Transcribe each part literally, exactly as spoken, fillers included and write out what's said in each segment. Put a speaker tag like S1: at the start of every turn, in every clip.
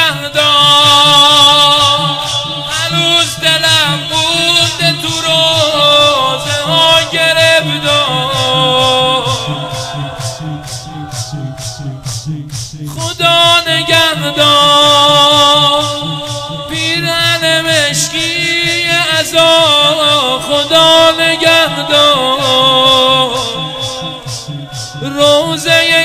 S1: نگهدار. هنوز دلم مونده تو روزه ها گرفتار. خدا نگهدار پیرهن مشکی عزا. خدا نگهدار روزه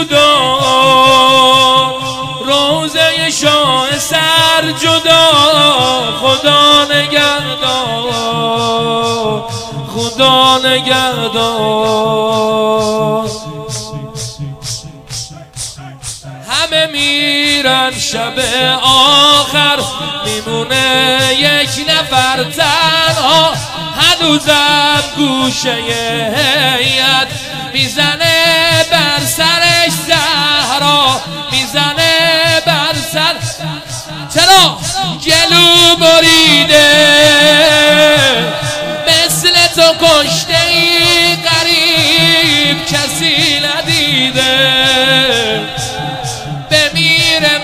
S1: گودار، روزه شاه سر جدا. خدا نگهدار، خدا نگهدار. همه میرن شب آخر، میمونه یک نفر تنها. هنوزم گوشه هیئت میزنه بر سرش زهرا، میزنه بر سر. چرا گلو بریده مثل تو کشته ای غریب کسی ندیده. بمیره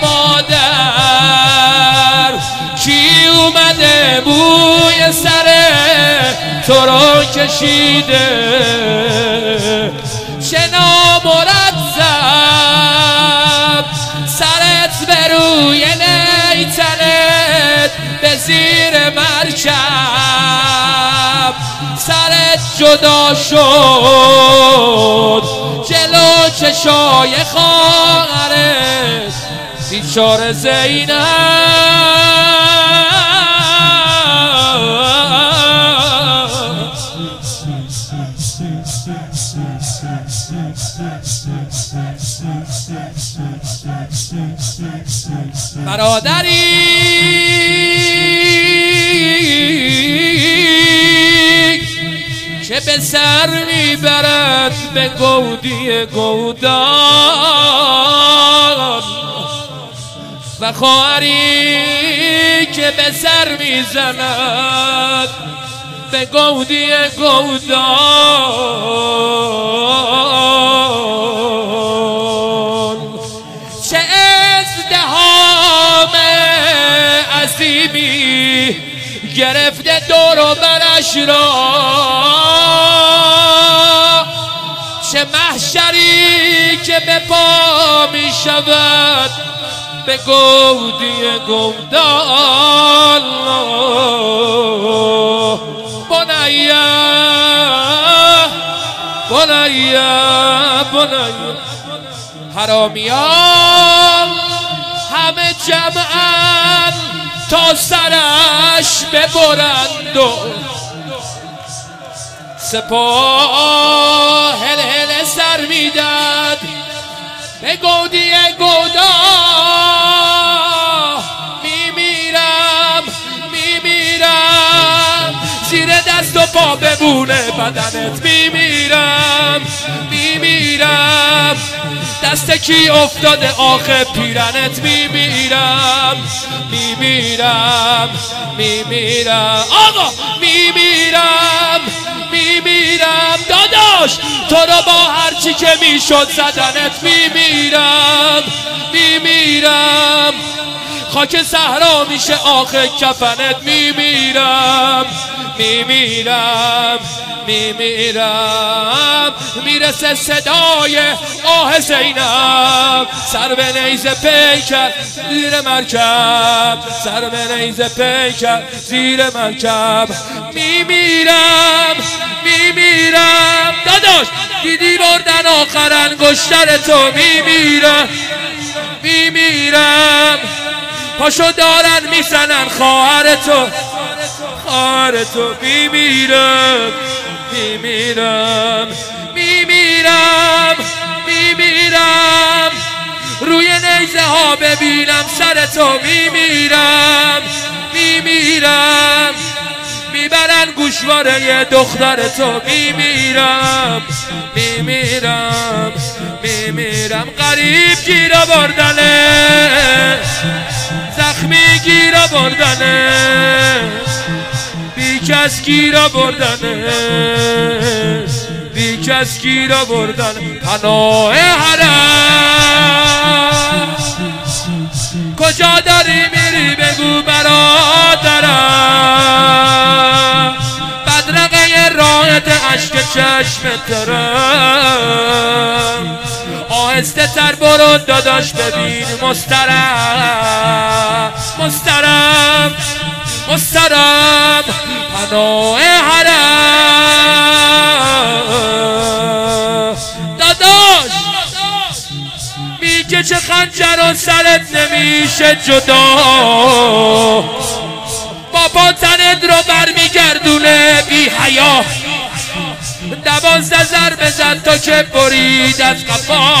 S1: مادر کی اومده بوی سر تو رو کشیده. چه نامرتب سرت به روی نیتنت، به زیر مرکب سرت جدا شد جلو چشای خواهرت بیچاره زینب. برادری که به سر میبرد به گودی گودان، و خواهری که به سر میزند به گودی گودان. چه ازدحام عظیمی گرفته دور و برش را، چه محشری که به پا می شود به گودی گودان. بنیه بنیه بنیه حرامیان همه جمعن تا سرش ببرند و سپاه هل هل سر میداد به گودی گودا. میمیرم میمیرم زیر دست و پا بمونه بدنت. میمیرم میمیرم دست کی افتاده آخه پیرنت. میمیرم میمیرم میمیرم آقا میمیرم میمیرم داداش تو رو با هرچی که میشد زدنت. میمیرم میمیرم خاک صحرا میشه آخه کفنت. میمیرم میمیرم میمیرم میرسه صدای آه زینب. سر به نیزه پیکر زیر مرکب، سر به نیزه پیکر زیر مرکب. میمیرم میمیرم داداش دیدی بردن آخر انگشتر تو. میمیرم میمیرم پاشو دارن میزنن خواهر تو خواهر تو. میمیرم میمیرم میمیرم میمیرم روی نیزه ها ببینم سر تو. میمیرم میمیرم میبرن گوشواره دختر تو. میمیرم میمیرم میمیرم غریب گیر بردنه، زخمی گیر بردنه، بی کس گیر بردنه، بی کس گیر بردنه. پناه حرم کجا چشم ترم آهسته تر برو داداش ببین مسترم مسترم مسترم پناه حرم داداش میگه چه خنجر و سرت نمیشه جدا بابا تنت رو برمیگردونه بی حیا دوازده ضربه زد تا که برید از قفا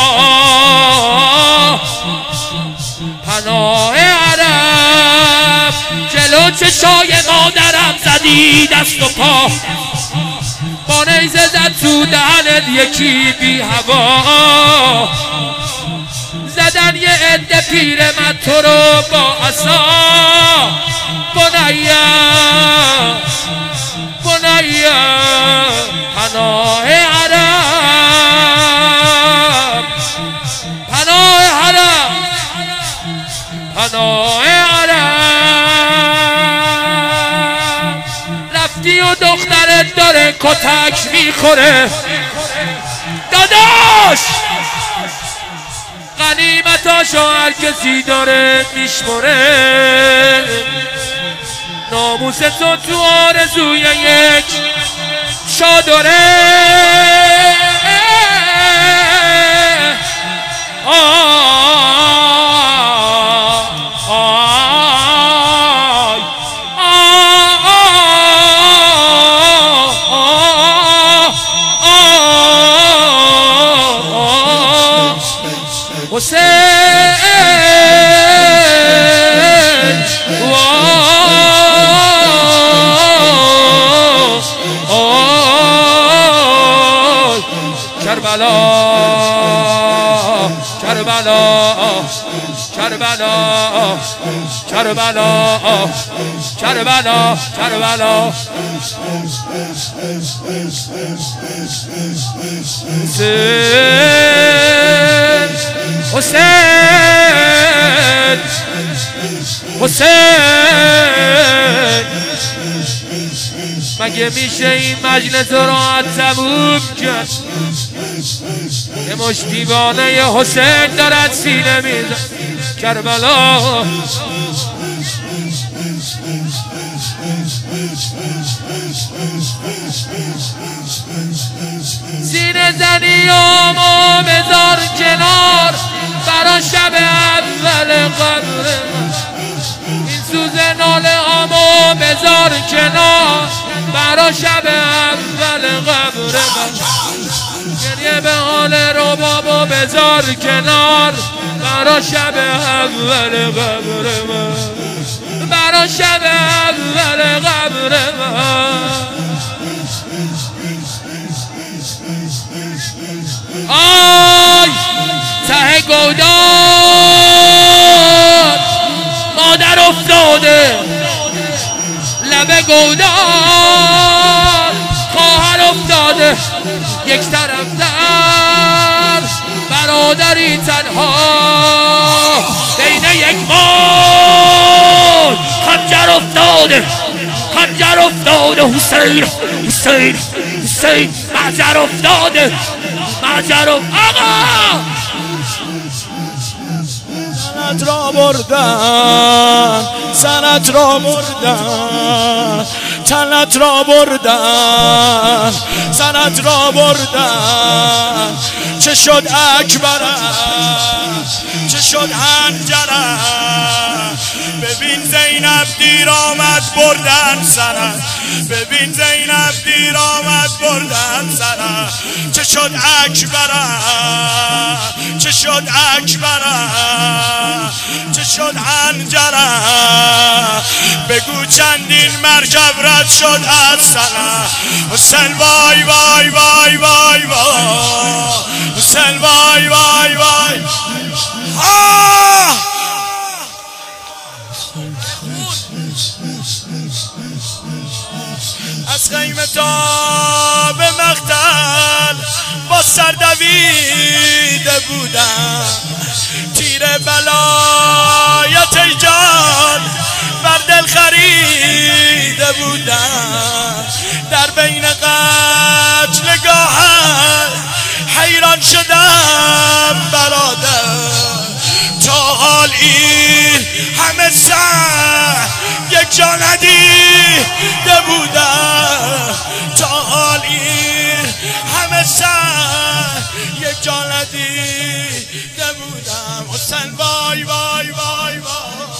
S1: پناه عرب جلو چشای مادرم زدی دست و پا با نیزه زد تو دهنت یکی بی هوا زدن یه عده پیرمرد تو رو با عصا بنیا بنیا پناه حرم پناه حرم پناه حرم رفتی و دخترت داره کتک میخوره داداش غنیمتاشو هر کسی داره میشمره ناموس تو تو آرزوی یک چادره کربلا کربلا کربلا کربلا کربلا کربلا حسین حسین مگه میشه این مجلس رو تموم کرد یه مش دیوانه حسین دارد سینه میزن کربلا سینه زنی آمو بذار کنار برا شب اول قبر این سوز ناله آمو بذار کنار برا شب اول قبر گریه به حال ربابو بذار کنار برا شب اول قبر من برا شب اول قبر من آی ته گودار مادر افتاده لب گودار خواهر افتاده یک طرف در برادری تنها بین یک مار خنجر افتاده خنجر افتاده حسین حسین حسین معجر افتاده معجر آقا
S2: سنت را بردن سنت را بردن تنت را بردن سنت را بردن چه شد اکبرم چه شد حنجرم ببین زینب دیر آمد بردن سنت ببین زینب دیر آمد بردن سنت چه شد اکبرم چه شد اکبرم چه شد حنجرم بگو چندین مرکب رد شد از سنت حسین وای وای وای وای وای حسین وای وای وای آه از خیمه تا به مقتل با سر دویده بودم تیر بلایت ای جان بر دل خریده بودم در بین قتلگاه جا ندیده بودم جالی همه سر یک جا ندیده بودم حسین وای وای وای وای